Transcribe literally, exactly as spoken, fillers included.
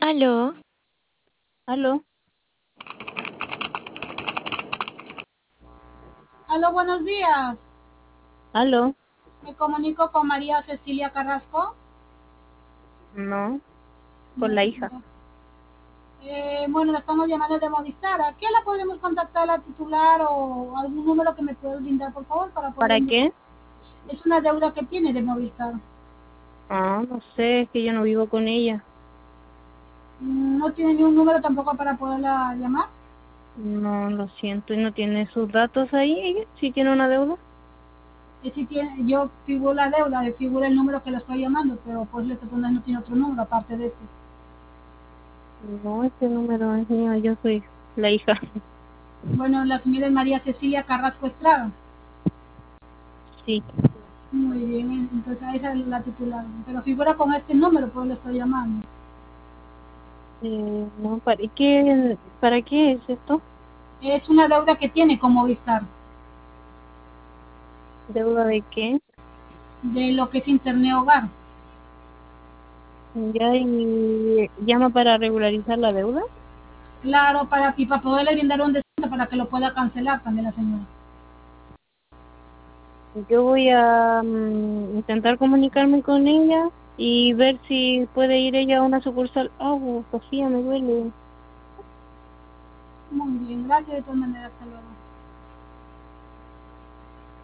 Aló, Aló, Aló, buenos días. aló, Me comunico con María Cecilia Carrasco. no, con No, la hija. no. Eh, bueno, la estamos llamando de Movistar. ¿A qué la podemos contactar, la titular o algún número que me pueda brindar, por favor, para poder ¿Para enviar? qué? Es una deuda que tiene de Movistar. Ah, no sé, es que yo no vivo con ella. Mm, No tiene ni un número tampoco para poderla llamar. No, lo siento, ¿y no tiene sus datos ahí ella? ¿Sí tiene una deuda? Es si tiene, yo figuro la deuda, le figura el número que la estoy llamando, pero pues le estoy poniendo no tiene otro número aparte de este. No, ese número es mío, yo soy la hija. Bueno, la señora es María Cecilia Carrasco Estrada. Sí, Muy bien, entonces esa es la titular. Pero figura con este número, pues le estoy llamando. eh, no, ¿para qué, para qué es esto? Es una deuda que tiene con Movistar, ¿Deuda de qué? de lo que es Internet Hogar. Ya, y llama para regularizar la deuda. Claro, para, y para poderle brindar un descuento para que lo pueda cancelar también la señora. Yo voy a mm, intentar comunicarme con ella y ver si puede ir ella a una sucursal. Oh, Sofía, me duele. Muy bien, gracias de todas maneras, hasta luego.